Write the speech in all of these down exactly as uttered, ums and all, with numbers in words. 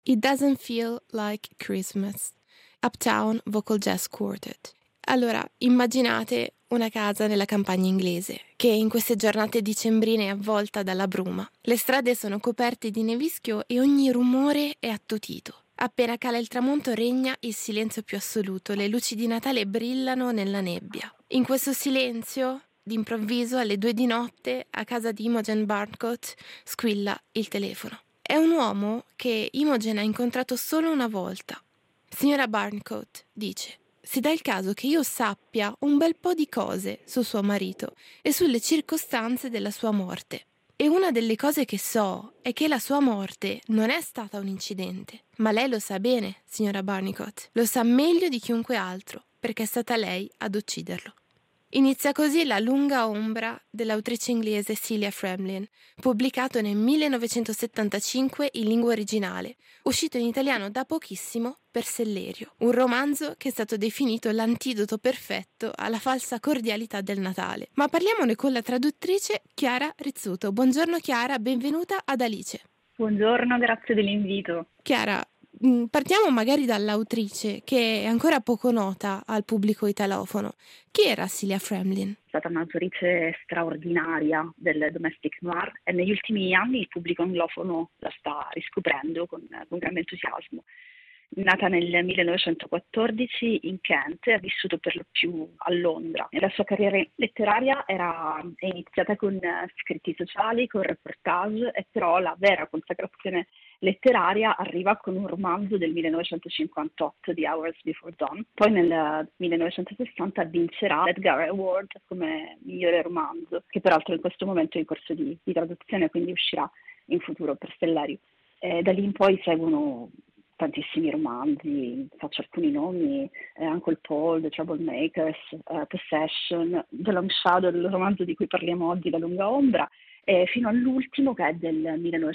It Doesn't Feel Like Christmas, Uptown Vocal Jazz Quartet. Allora, immaginate una casa nella campagna inglese, che in queste giornate dicembrine è avvolta dalla bruma. Le strade sono coperte di nevischio e ogni rumore è attutito. Appena cala il tramonto regna il silenzio più assoluto, le luci di Natale brillano nella nebbia. In questo silenzio, d'improvviso, alle due di notte, a casa di Imogen Barncott, squilla il telefono. È un uomo che Imogen ha incontrato solo una volta. Signora Barncott, dice, si dà il caso che io sappia un bel po' di cose su suo marito e sulle circostanze della sua morte. E una delle cose che so è che la sua morte non è stata un incidente. Ma lei lo sa bene, signora Barnicott. Lo sa meglio di chiunque altro, perché è stata lei ad ucciderlo. Inizia così La lunga ombra dell'autrice inglese Celia Fremlin, pubblicato nel millenovecentosettantacinque in lingua originale, uscito in italiano da pochissimo per Sellerio, un romanzo che è stato definito l'antidoto perfetto alla falsa cordialità del Natale. Ma parliamone con la traduttrice Chiara Rizzuto. Buongiorno Chiara, benvenuta ad Alice. Buongiorno, grazie dell'invito. Chiara, partiamo magari dall'autrice, che è ancora poco nota al pubblico italofono. Chi era Celia Fremlin? È stata un'autrice straordinaria del domestic noir e negli ultimi anni il pubblico anglofono la sta riscoprendo con, con grande entusiasmo. Nata nel millenovecentoquattordici in Kent, ha vissuto per lo più a Londra. La sua carriera letteraria era, è iniziata con scritti sociali, con reportage, e però la vera consacrazione letteraria arriva con un romanzo del millenovecentocinquantotto, The Hours Before Dawn. Poi nel millenovecentosessanta vincerà l'Edgar Award come migliore romanzo, che peraltro in questo momento è in corso di, di traduzione, quindi uscirà in futuro per Sellerio. E da lì in poi seguono tantissimi romanzi, faccio alcuni nomi, eh, Uncle Paul, The Troublemakers, uh, Possession, The Long Shadow, il romanzo di cui parliamo oggi, La lunga ombra, eh, fino all'ultimo che è del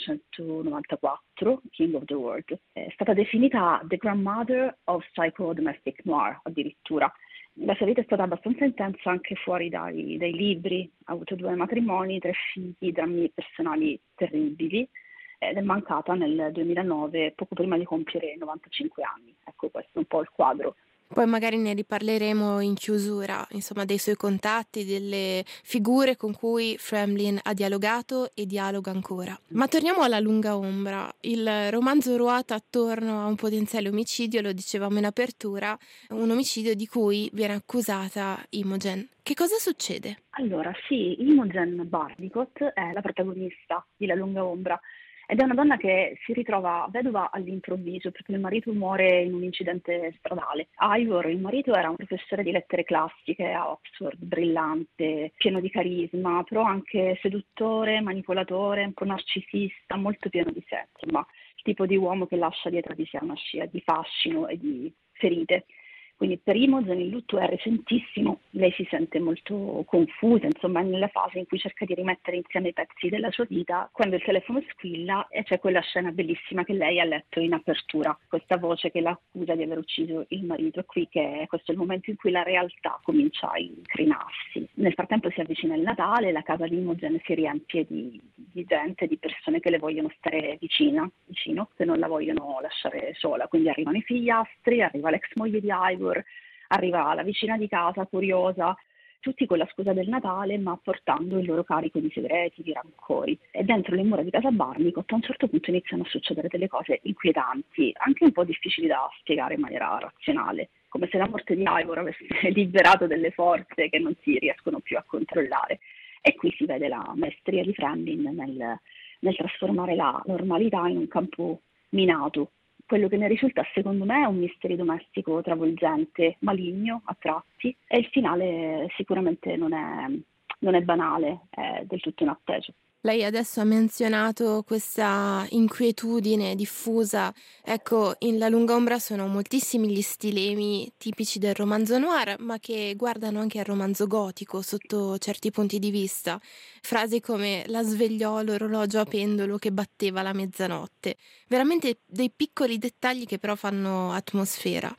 millenovecentonovantaquattro, King of the World. È stata definita The Grandmother of Psycho-Domestic Noir, addirittura. La sua vita è stata abbastanza intensa anche fuori dai, dai libri, ha avuto due matrimoni, tre figli, drammi personali terribili, ed è mancata nel duemilanove, poco prima di compiere novantacinque anni. Ecco, questo è un po' il quadro. Poi magari ne riparleremo in chiusura, insomma, dei suoi contatti, delle figure con cui Fremlin ha dialogato e dialoga ancora. Ma torniamo alla lunga ombra. Il romanzo ruota attorno a un potenziale omicidio, lo dicevamo in apertura, un omicidio di cui viene accusata Imogen. Che cosa succede? Allora, sì, Imogen Barnicott è la protagonista di La lunga ombra. Ed è una donna che si ritrova vedova all'improvviso perché il marito muore in un incidente stradale. Ivor, il marito, era un professore di lettere classiche a Oxford, brillante, pieno di carisma, però anche seduttore, manipolatore, un po' narcisista, molto pieno di sé. Insomma, il tipo di uomo che lascia dietro di sé una scia di fascino e di ferite. Quindi per Imogen il lutto è recentissimo, lei si sente molto confusa, insomma, nella fase in cui cerca di rimettere insieme i pezzi della sua vita, quando il telefono squilla e c'è quella scena bellissima che lei ha letto in apertura, questa voce che l'accusa di aver ucciso il marito. È qui che questo è il momento in cui la realtà comincia a incrinarsi. Nel frattempo si avvicina il Natale, la casa di Imogen si riempie di, di gente, di persone che le vogliono stare vicina, vicino, che non la vogliono lasciare sola, quindi arrivano i figliastri, arriva l'ex moglie di Ivor, arriva la vicina di casa curiosa, tutti con la scusa del Natale, ma portando il loro carico di segreti, di rancori. E dentro le mura di casa Barnicott a un certo punto iniziano a succedere delle cose inquietanti, anche un po' difficili da spiegare in maniera razionale, come se la morte di Ivor avesse liberato delle forze che non si riescono più a controllare. E qui si vede la maestria di Fremlin nel, nel trasformare la normalità in un campo minato. Quello che ne risulta, secondo me, è un misterio domestico travolgente, maligno a tratti, e il finale sicuramente non è, non è banale, è del tutto inatteso. Lei adesso ha menzionato questa inquietudine diffusa. Ecco, in La lunga ombra sono moltissimi gli stilemi tipici del romanzo noir, ma che guardano anche al romanzo gotico sotto certi punti di vista. Frasi come "la svegliò l'orologio a pendolo che batteva la mezzanotte". Veramente dei piccoli dettagli che però fanno atmosfera.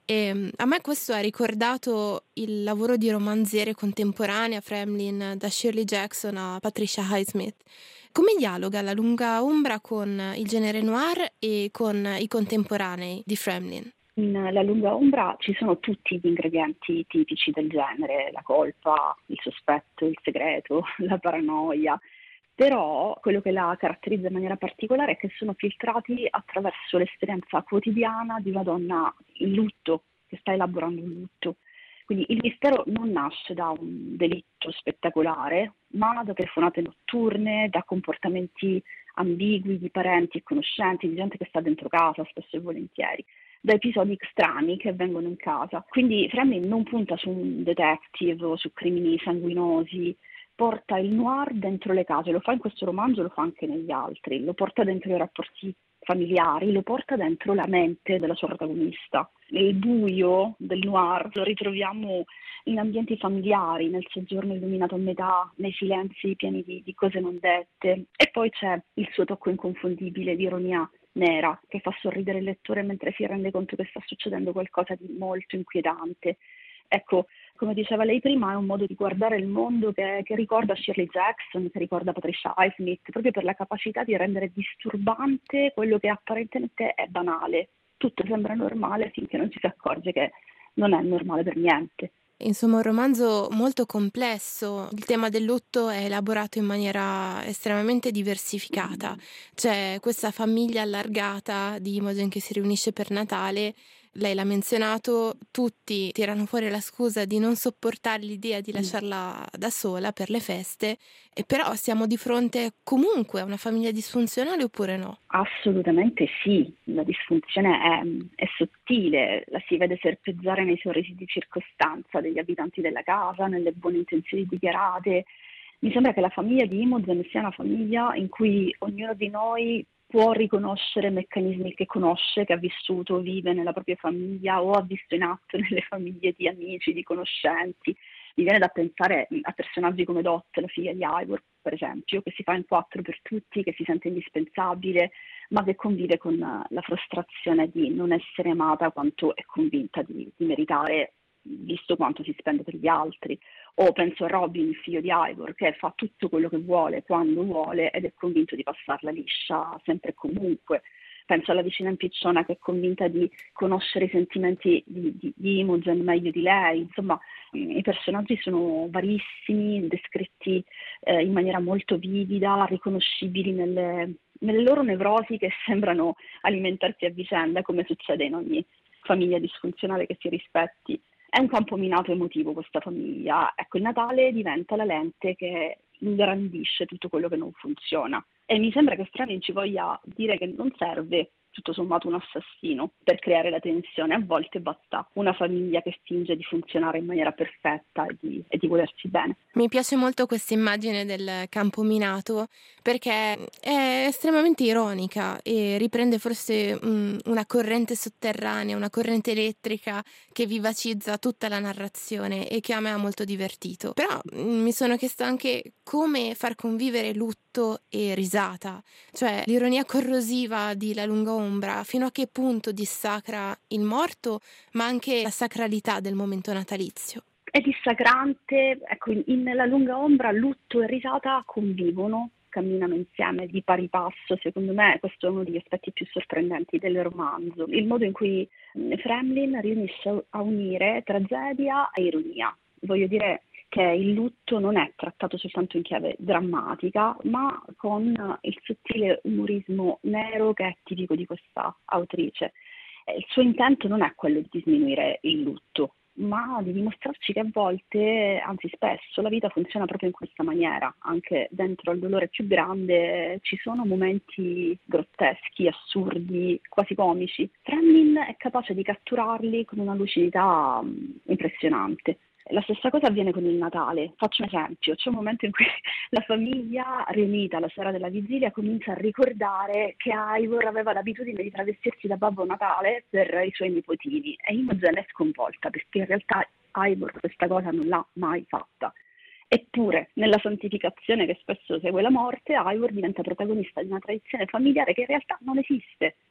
E a me questo ha ricordato il lavoro di romanziere contemporanea Fremlin, da Shirley Jackson a Patricia Highsmith. Come dialoga La lunga ombra con il genere noir e con i contemporanei di Fremlin? In La lunga ombra ci sono tutti gli ingredienti tipici del genere, la colpa, il sospetto, il segreto, la paranoia, però quello che la caratterizza in maniera particolare è che sono filtrati attraverso l'esperienza quotidiana di una donna in lutto, che sta elaborando un lutto. Quindi il mistero non nasce da un delitto spettacolare, ma da telefonate notturne, da comportamenti ambigui di parenti e conoscenti, di gente che sta dentro casa, spesso e volentieri, da episodi strani che avvengono in casa. Quindi Framing non punta su un detective o su crimini sanguinosi, porta il noir dentro le case, lo fa in questo romanzo, lo fa anche negli altri, lo porta dentro i rapporti familiari, lo porta dentro la mente della sua protagonista. Il buio del noir lo ritroviamo in ambienti familiari, nel soggiorno illuminato a metà, nei silenzi pieni di, di cose non dette. E poi c'è il suo tocco inconfondibile di ironia nera che fa sorridere il lettore mentre si rende conto che sta succedendo qualcosa di molto inquietante. Ecco, come diceva lei prima, è un modo di guardare il mondo che, che ricorda Shirley Jackson, che ricorda Patricia Highsmith, proprio per la capacità di rendere disturbante quello che apparentemente è banale. Tutto sembra normale finché non ci si accorge che non è normale per niente. Insomma, un romanzo molto complesso. Il tema del lutto è elaborato in maniera estremamente diversificata. C'è questa famiglia allargata di Imogen che si riunisce per Natale. Lei l'ha menzionato, tutti tirano fuori la scusa di non sopportare l'idea di lasciarla da sola per le feste, e però siamo di fronte comunque a una famiglia disfunzionale oppure no? Assolutamente sì, la disfunzione è, è sottile, la si vede serpeggiare nei sorrisi di circostanza degli abitanti della casa, nelle buone intenzioni dichiarate. Mi sembra che la famiglia di Imogen sia una famiglia in cui ognuno di noi può riconoscere meccanismi che conosce, che ha vissuto, vive nella propria famiglia o ha visto in atto nelle famiglie di amici, di conoscenti. Mi viene da pensare a personaggi come Dot, la figlia di Ivor, per esempio, che si fa in quattro per tutti, che si sente indispensabile, ma che convive con la frustrazione di non essere amata quanto è convinta di, di meritare, visto quanto si spende per gli altri. O penso a Robin, il figlio di Ivor, che fa tutto quello che vuole, quando vuole, ed è convinto di passarla liscia sempre e comunque. Penso alla vicina impicciona che è convinta di conoscere i sentimenti di, di, di Imogen meglio di lei. Insomma, i personaggi sono varissimi, descritti eh, in maniera molto vivida, riconoscibili nelle, nelle loro nevrosi che sembrano alimentarsi a vicenda, come succede in ogni famiglia disfunzionale che si rispetti. È un campo minato emotivo questa famiglia. Ecco, il Natale diventa la lente che ingrandisce tutto quello che non funziona. E mi sembra che Stranin ci voglia dire che non serve tutto sommato un assassino per creare la tensione. A volte basta una famiglia che finge di funzionare in maniera perfetta e di, e di volersi bene. Mi piace molto questa immagine del campo minato perché è estremamente ironica e riprende forse um, una corrente sotterranea, una corrente elettrica che vivacizza tutta la narrazione e che a me ha molto divertito. Però mm, mi sono chiesta anche come far convivere lutto e risata, cioè l'ironia corrosiva di La lunga ombra, fino a che punto dissacra il morto, ma anche la sacralità del momento natalizio. È dissacrante, ecco, in, in La lunga ombra lutto e risata convivono, camminano insieme di pari passo. Secondo me questo è uno degli aspetti più sorprendenti del romanzo, il modo in cui Fremlin riesce a unire tragedia e ironia. Voglio dire che il lutto non è trattato soltanto in chiave drammatica, ma con il sottile umorismo nero che è tipico di questa autrice. Il suo intento non è quello di sminuire il lutto, ma di dimostrarci che a volte, anzi spesso, la vita funziona proprio in questa maniera. Anche dentro al dolore più grande ci sono momenti grotteschi, assurdi, quasi comici. Fremlin è capace di catturarli con una lucidità mh, impressionante. La stessa cosa avviene con il Natale. Faccio un esempio: c'è un momento in cui la famiglia, riunita la sera della vigilia, comincia a ricordare che Ivor aveva l'abitudine di travestirsi da Babbo Natale per i suoi nipotini, e Imogen è sconvolta perché in realtà Ivor questa cosa non l'ha mai fatta. Eppure, nella santificazione che spesso segue la morte, Ivor diventa protagonista di una tradizione familiare che in realtà non esiste.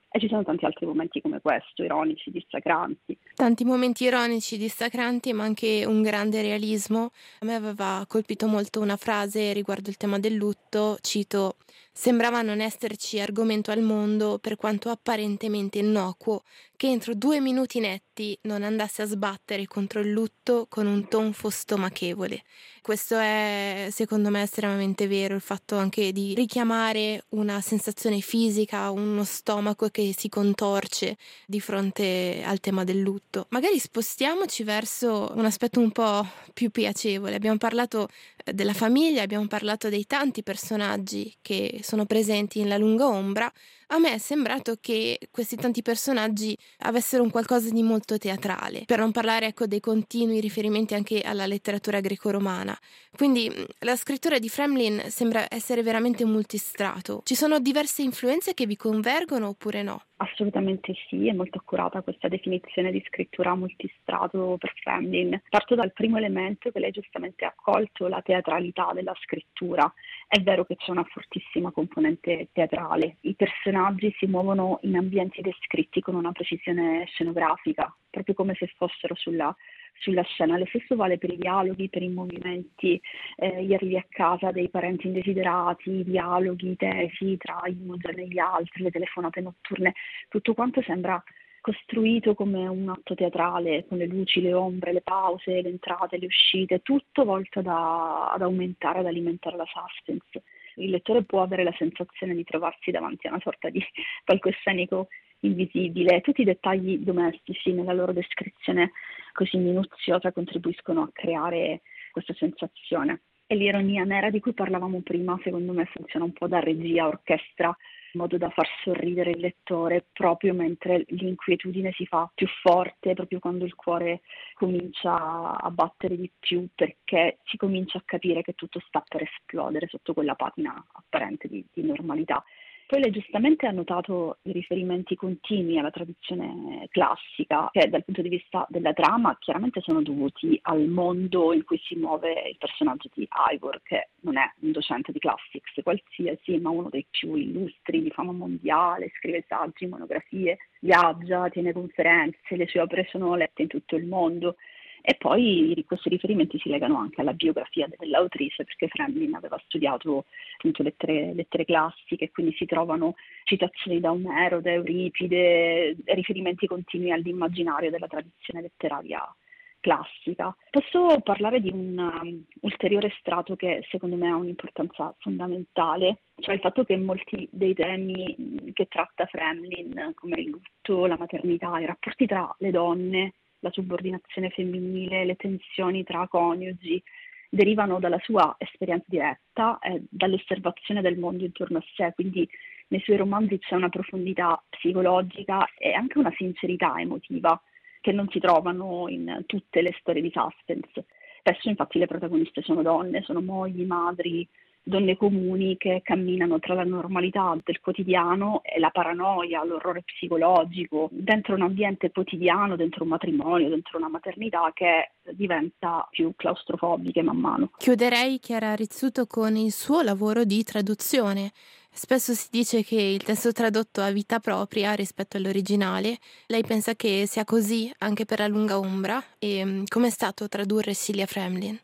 E ci sono tanti altri momenti come questo, ironici, dissacranti. Tanti momenti ironici, dissacranti, ma anche un grande realismo. A me aveva colpito molto una frase riguardo il tema del lutto, cito: "Sembrava non esserci argomento al mondo, per quanto apparentemente innocuo, che entro due minuti netti non andasse a sbattere contro il lutto con un tonfo stomachevole". Questo è, secondo me, estremamente vero, il fatto anche di richiamare una sensazione fisica, uno stomaco che si contorce di fronte al tema del lutto. Magari spostiamoci verso un aspetto un po' più piacevole. Abbiamo parlato eh, della famiglia, abbiamo parlato dei tanti personaggi che sono presenti in La lunga ombra. A me è sembrato che questi tanti personaggi avessero un qualcosa di molto teatrale, per non parlare, ecco, dei continui riferimenti anche alla letteratura greco-romana. Quindi mh, la scrittura di Fremlin sembra essere veramente multistrato. Ci sono diverse influenze che vi convergono oppure no? Assolutamente sì, è molto accurata questa definizione di scrittura multistrato per Fremlin. Parto dal primo elemento che lei giustamente ha colto, la teatralità della scrittura. È vero che c'è una fortissima componente teatrale. I personaggi si muovono in ambienti descritti con una precisione scenografica, proprio come se fossero sulla sulla scena. Lo stesso vale per i dialoghi, per i movimenti, eh, gli arrivi a casa dei parenti indesiderati, i dialoghi tesi tra Imogen e gli altri, le telefonate notturne, tutto quanto sembra costruito come un atto teatrale, con le luci, le ombre, le pause, le entrate, le uscite, tutto volto da, ad aumentare, ad alimentare la suspense. Il lettore può avere la sensazione di trovarsi davanti a una sorta di palcoscenico invisibile. Tutti i dettagli domestici nella loro descrizione così minuziosa contribuiscono a creare questa sensazione. E l'ironia nera di cui parlavamo prima, secondo me, funziona un po' da regia, orchestra, in modo da far sorridere il lettore proprio mentre l'inquietudine si fa più forte, proprio quando il cuore comincia a battere di più, perché si comincia a capire che tutto sta per esplodere sotto quella patina apparente di, di normalità. Poi lei giustamente ha notato i riferimenti continui alla tradizione classica, che dal punto di vista della trama chiaramente sono dovuti al mondo in cui si muove il personaggio di Ivor, che non è un docente di classics qualsiasi, ma uno dei più illustri, di fama mondiale, scrive saggi, monografie, viaggia, tiene conferenze, le sue opere sono lette in tutto il mondo. E poi questi riferimenti si legano anche alla biografia dell'autrice, perché Fremlin aveva studiato appunto lettere, lettere classiche, quindi si trovano citazioni da Omero, da Euripide, riferimenti continui all'immaginario della tradizione letteraria classica. Posso parlare di un um, ulteriore strato che secondo me ha un'importanza fondamentale, cioè il fatto che molti dei temi che tratta Fremlin, come il lutto, la maternità, i rapporti tra le donne, la subordinazione femminile, le tensioni tra coniugi, derivano dalla sua esperienza diretta e dall'osservazione del mondo intorno a sé, quindi nei suoi romanzi c'è una profondità psicologica e anche una sincerità emotiva che non si trovano in tutte le storie di suspense. Spesso infatti le protagoniste sono donne, sono mogli, madri, donne comuni che camminano tra la normalità del quotidiano e la paranoia, l'orrore psicologico, dentro un ambiente quotidiano, dentro un matrimonio, dentro una maternità che diventa più claustrofobica man mano. Chiuderei, Chiara Rizzuto, con il suo lavoro di traduzione. Spesso si dice che il testo tradotto ha vita propria rispetto all'originale. Lei pensa che sia così anche per La lunga ombra? E com'è stato tradurre Celia Fremlin?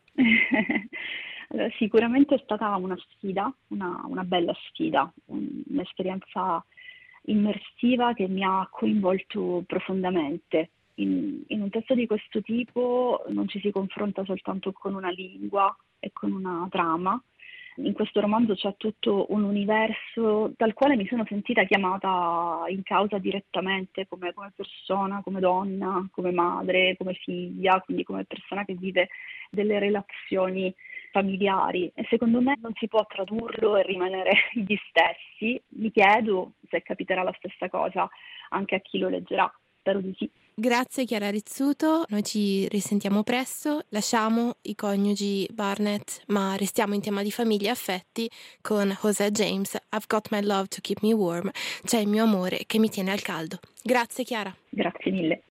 Allora, sicuramente è stata una sfida, una, una bella sfida, un- un'esperienza immersiva che mi ha coinvolto profondamente. In, in un testo di questo tipo non ci si confronta soltanto con una lingua e con una trama. In questo romanzo c'è tutto un universo dal quale mi sono sentita chiamata in causa direttamente come, come persona, come donna, come madre, come figlia, quindi come persona che vive delle relazioni familiari. E secondo me non si può tradurlo e rimanere gli stessi. Mi chiedo se capiterà la stessa cosa anche a chi lo leggerà. Spero di sì. Grazie Chiara Rizzuto, noi ci risentiamo presto, lasciamo i coniugi Barnett ma restiamo in tema di famiglia e affetti con Hosea James, I've got my love to keep me warm, c'è il mio amore che mi tiene al caldo. Grazie Chiara. Grazie mille.